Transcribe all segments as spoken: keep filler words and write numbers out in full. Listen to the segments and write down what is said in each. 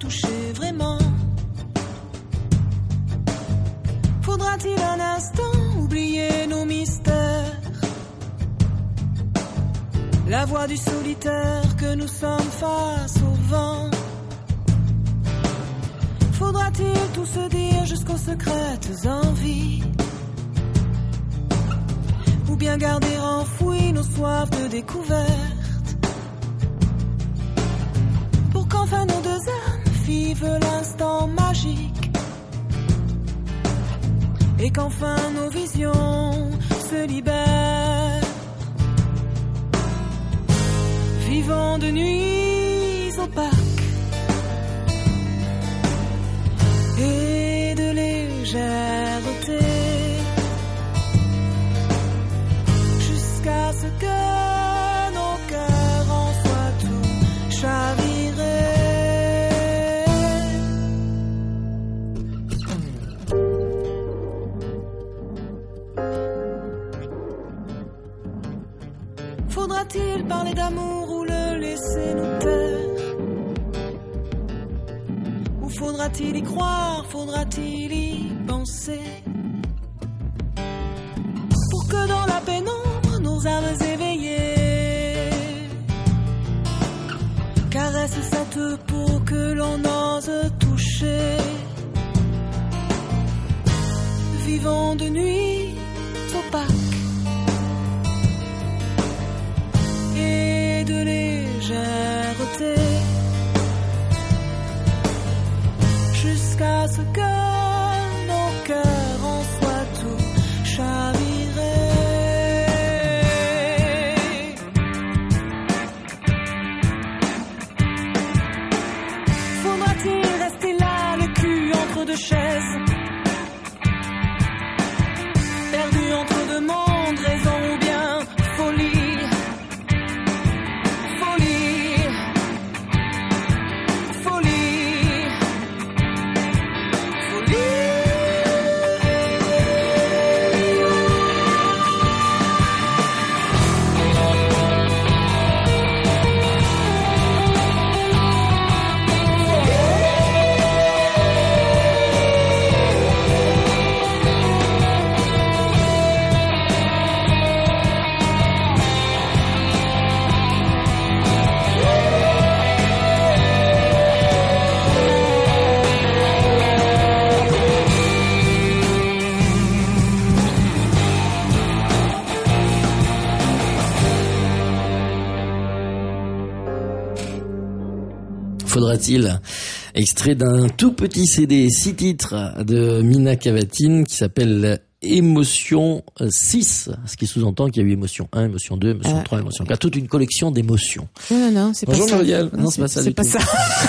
toucher vraiment? Faudra-t-il un instant oublier nos mystères? La voix du solitaire que nous sommes face au vent. Faudra-t-il tout se dire jusqu'aux secrètes envies? Ou bien garder enfouies nos soifs de découverte? Pour qu'enfin nos deux âmes vivent l'instant magique. Et qu'enfin nos visions se libèrent. Vivons de nuits opaques et de légèreté, jusqu'à ce que nos cœurs en soient tout chavirés. Faudra-t-il parler d'amour ou le laisser nous taire? Ou faudra-t-il y croire, faudra-t-il y penser? Pour que dans la pénombre, nos âmes éveillées caressent cette peau que l'on ose toucher. Vivons de nuits opaques et de légèreté, jusqu'à ce que nos cœurs en soient tout chavirés. Faudra-t-il rester là, le cul entre deux chaises, perdu entre deux mondes, raison ou bien folie? Faudra-t-il, extrait d'un tout petit C D, six titres de Mina Cavatin qui s'appelle Émotion six, ce qui sous-entend qu'il y a eu Émotion un, Émotion deux, Émotion euh, trois, Émotion quatre, toute une collection d'émotions. Non, non, non, c'est Bonjour pas ça. Muriel. Non, non, c'est, c'est pas ça c'est du pas tout. ça.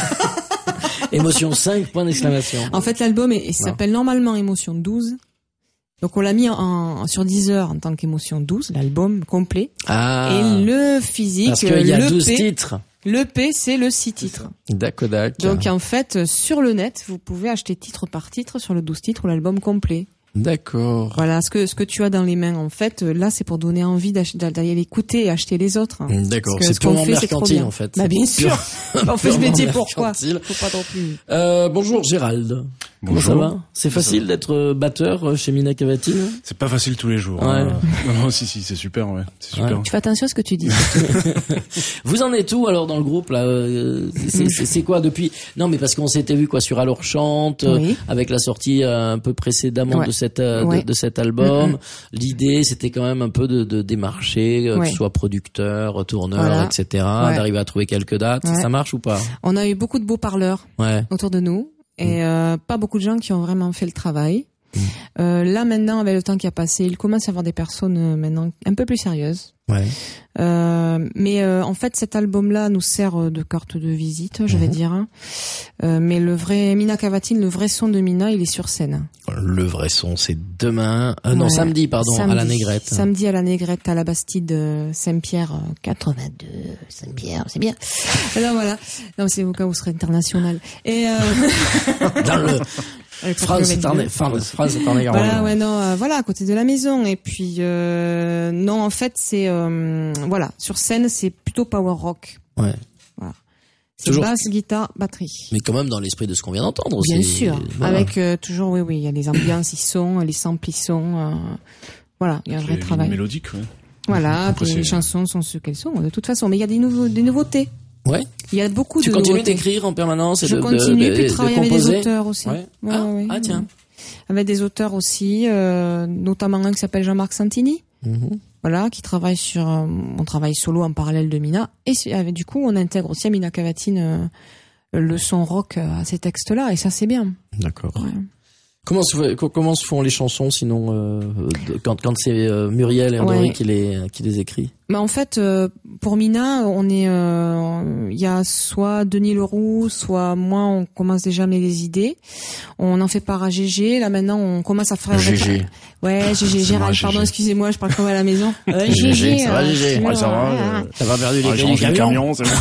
Émotion cinq, point d'exclamation. En fait, l'album est, il s'appelle non. normalement Émotion douze. Donc on l'a mis en, en sur Deezer en tant qu'Émotion douze, l'album complet. Ah. Et le physique, parce qu'il y a douze P, titres. Le P, c'est le six titres. D'accord, d'accord. Donc en fait, sur le net, vous pouvez acheter titre par titre sur le douze titres ou l'album complet. D'accord. Voilà, ce que ce que tu as dans les mains, en fait, là, c'est pour donner envie d'aller l'écouter et acheter les autres. D'accord, c'est purement mercantile, en fait. Bah bien sûr, on fait ce métier pourquoi? Mercantile. Faut pas non plus. Euh, bonjour Gérald. Bonjour. Comment ça va? C'est facile d'être batteur chez Mina Cavatin? C'est pas facile tous les jours. Ouais. Hein. Non, non, si, si, c'est super, ouais. C'est super. Ouais. Tu fais attention à ce que tu dis. Vous en êtes où alors dans le groupe là? C'est, c'est, c'est quoi depuis? Non, mais parce qu'on s'était vu quoi sur Alors Chante, oui. avec la sortie un peu précédemment ouais. de cette de, ouais. de cet album. Mm-hmm. L'idée, c'était quand même un peu de, de démarcher, ouais. que ce soit producteur, tourneur, voilà. et cetera. Ouais. D'arriver à trouver quelques dates. Ouais. Ça marche ou pas? On a eu beaucoup de beaux parleurs ouais. autour de nous. Et euh, pas beaucoup de gens qui ont vraiment fait le travail. Mmh. Euh, là maintenant, avec le temps qui a passé, il commence à y avoir des personnes euh, maintenant un peu plus sérieuses. Ouais. Euh, mais euh, en fait, cet album-là nous sert de carte de visite, je mmh. vais dire. Euh, mais le vrai Mina Cavatin, le vrai son de Mina, il est sur scène. Le vrai son, c'est demain. Euh, ouais. Non, samedi, pardon, samedi, à la Négrette. Samedi à la Négrette, à la Bastide euh, Saint-Pierre, euh, quatre-vingt-deux, Saint-Pierre, c'est bien. Alors voilà. Non, c'est au cas où vous serez international. Et euh... dans le France est en France est en Voilà, ouais, non, euh, voilà, à côté de la maison. Et puis, euh, non, en fait, c'est, euh, voilà, sur scène, c'est plutôt power rock. Ouais. Voilà. C'est toujours. basse, guitare, batterie. Mais quand même dans l'esprit de ce qu'on vient d'entendre. Bien c'est... sûr. Voilà. Avec euh, toujours, oui, oui, il y a les ambiances, ils sont, les samples, ils sont. Euh, voilà, il y a un vrai Les travail. mélodiques, ouais. Voilà, Après, puis les c'est- chansons sont ce qu'elles sont, de toute façon. Mais il y a des, nouveaux, des nouveautés. Ouais. Il y a beaucoup Tu de continues nouveautés. d'écrire en permanence et Je de, continue, de, puis de, de travailler de avec des composer. auteurs aussi. Ouais. Ouais, ah, ouais, ah, tiens. Avec des auteurs aussi, euh, notamment un qui s'appelle Jean-Marc Santini. Mm-hmm. Voilà, qui travaille sur, euh, on travaille solo en parallèle de Mina. Et c'est- avec, du coup, on intègre aussi à Mina Cavatine euh, le son rock euh, à ces textes-là. Et ça, c'est bien. D'accord. Ouais. Comment se, fait- co- comment se font les chansons sinon euh, de- quand, quand c'est euh, Muriel et André Ouais. qui les qui les écrit? Mais en fait, euh, pour Mina, on est, euh, il y a soit Denis Leroux, soit moi, on commence déjà à mener les idées. On en fait part à Gégé. Là maintenant, on commence à faire. Gégé. Ouais, Gégé, C'est Gérald. moi, Pardon, Gégé. excusez-moi, je parle comme à la maison. Euh, Gégé, Gégé, ça va, euh, Gégé? tu Ouais, ça vois, va, ouais, euh, ouais. Ça va perdu les Ah, gars change du les camion. camions, c'est bon.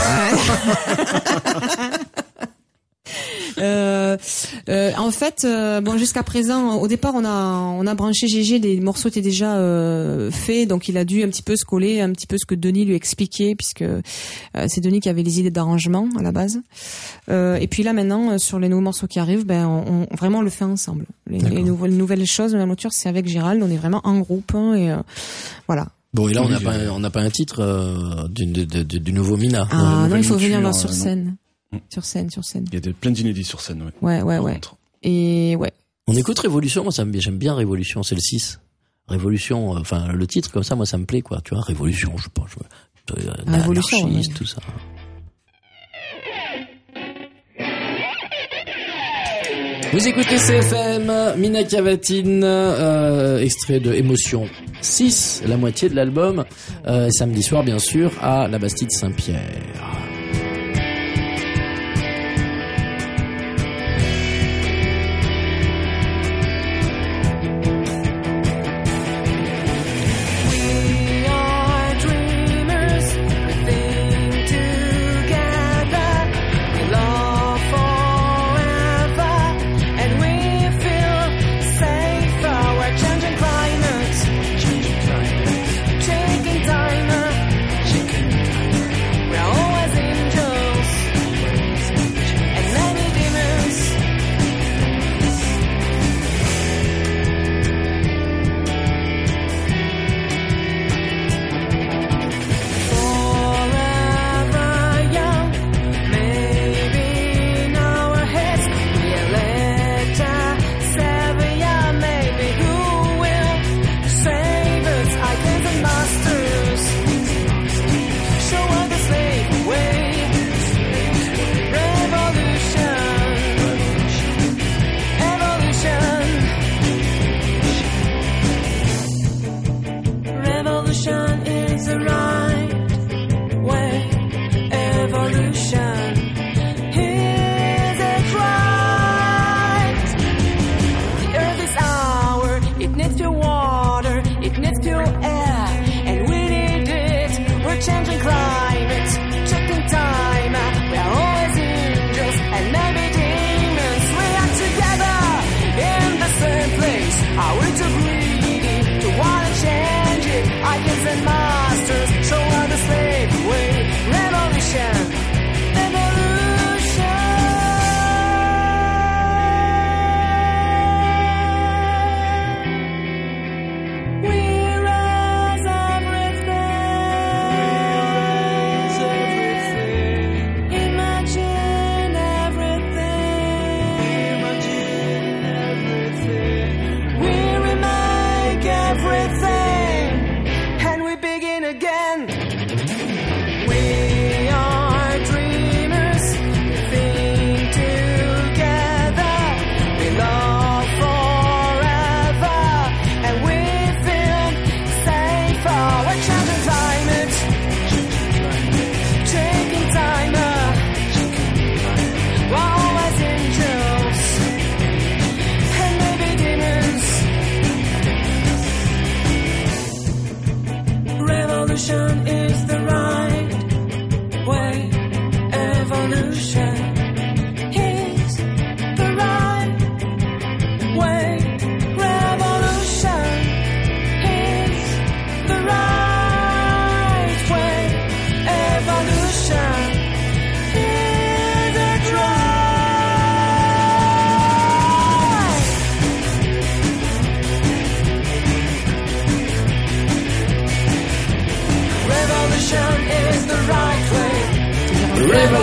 Euh, euh, en fait, euh, bon, jusqu'à présent, au départ, on a on a branché Gégé, les morceaux étaient déjà euh, faits, donc il a dû un petit peu se coller, un petit peu ce que Denis lui expliquait, puisque euh, c'est Denis qui avait les idées d'arrangement à la base. Euh, et puis là, maintenant, sur les nouveaux morceaux qui arrivent, ben, on, on vraiment on le fait ensemble. Les, les nouvelles nouvelles choses, la mouture, c'est avec Gérald. On est vraiment en groupe, hein, et euh, voilà. Bon, et là on n'a Oui, pas euh, on n'a pas un titre euh, du, du, du, du nouveau Mina. Ah non, nouvelle il faut venir mouture, voir sur euh, non. scène, Mm. sur scène, sur scène. Il y a des, plein d'inédits sur scène, ouais. Ouais, ouais, Par ouais. contre. Et ouais. On écoute Révolution, moi ça me j'aime bien Révolution, c'est le six. Révolution, euh, enfin le titre comme ça, moi ça me plaît quoi, tu vois, Révolution, je sais pas, je euh, Révolution, anarchiste, ouais. tout ça. Vous écoutez C F M, Mina Cavatine, euh, extrait de Émotion six, la moitié de l'album, euh, samedi soir bien sûr à la Bastide Saint-Pierre. We are dreamers, living together. We love forever, and we feel safer. We're changing climates, changing climates, taking time, taking time. We're all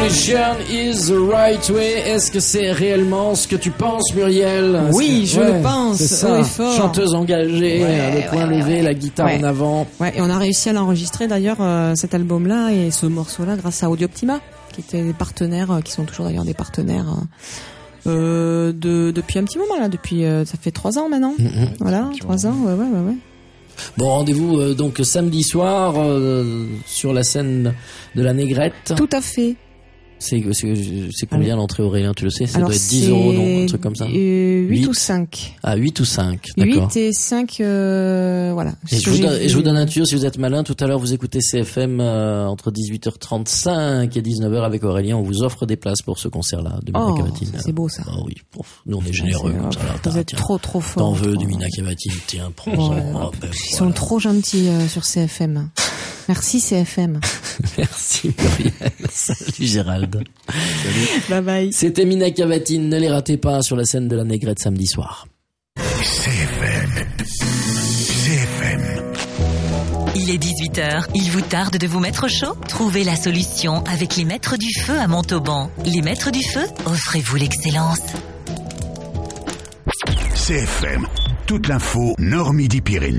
Religion is the right way. Est-ce que c'est réellement ce que tu penses, Muriel? Est-ce Oui, que... je ouais, le pense. C'est ça. Haut et fort. Chanteuse engagée, Ouais, le poing ouais, levé, ouais. la guitare Ouais. en avant. Ouais, et on a réussi à l'enregistrer d'ailleurs euh, cet album-là et ce morceau-là grâce à Audio Optima, qui étaient des partenaires, euh, qui sont toujours d'ailleurs des partenaires euh, de depuis un petit moment là, depuis euh, ça fait trois ans maintenant. Mm-hmm. Voilà, trois ans. Ouais, ouais, ouais, ouais. Bon, rendez-vous euh, donc samedi soir euh, sur la scène de la Négrette. Tout à fait. C'est, c'est, c'est combien l'entrée, Aurélien, tu le sais? Ça Alors, doit être dix euros, non? Un truc comme ça. Euh, huit, huit ou cinq. Ah, huit ou cinq, d'accord. huit et cinq, euh, voilà. Et Ce je, vous j'ai donne, vu. et je vous donne un tuyau si vous êtes malin. Tout à l'heure, vous écoutez C F M euh, entre dix-huit heures trente-cinq et dix-neuf heures avec Aurélien. On vous offre des places pour ce concert-là de Mina Oh, Cavatine. ça, c'est beau ça. Bah oui, pouf, nous on est généreux C'est- comme ça. Là, Vous t'as- êtes tiens, trop trop fort. T'en veux trop. du Mina Cavatine, tiens, prends Ouais, oh, ben, Ils voilà. sont trop gentils euh, sur C F M. Merci C F M. Merci Muriel. Salut Gérald. Bye bye. C'était Mina Cavatine. Ne les ratez pas sur la scène de la Négrette samedi soir. C F M. C F M. Il est dix-huit heures. Il vous tarde de vous mettre au chaud? Trouvez la solution avec les Maîtres du Feu à Montauban. Les Maîtres du Feu, offrez-vous l'excellence. C F M. Toute l'info Nord-Midi-Pyrénées.